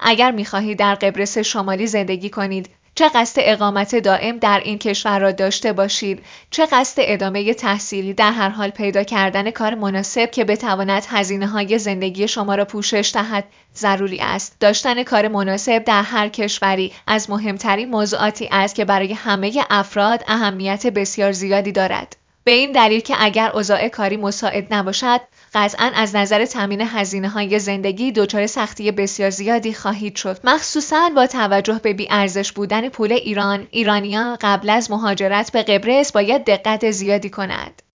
اگر می‌خواهید در قبرس شمالی زندگی کنید، چه قصد اقامت دائم در این کشور را داشته باشید، چه قصد ادامه تحصیلی، در هر حال پیدا کردن کار مناسب که بتواند هزینه‌های زندگی شما را پوشش دهد ضروری است. داشتن کار مناسب در هر کشوری از مهمترین موضوعاتی است که برای همه افراد اهمیت بسیار زیادی دارد. به این دلیل که اگر اوضاع کاری مساعد نباشد، قطعاً از نظر تامین هزینه‌های زندگی دچار سختی بسیار زیادی خواهید شد. مخصوصاً با توجه به بی‌ارزش بودن پول ایرانیان قبل از مهاجرت به قبرس باید دقت زیادی کنند.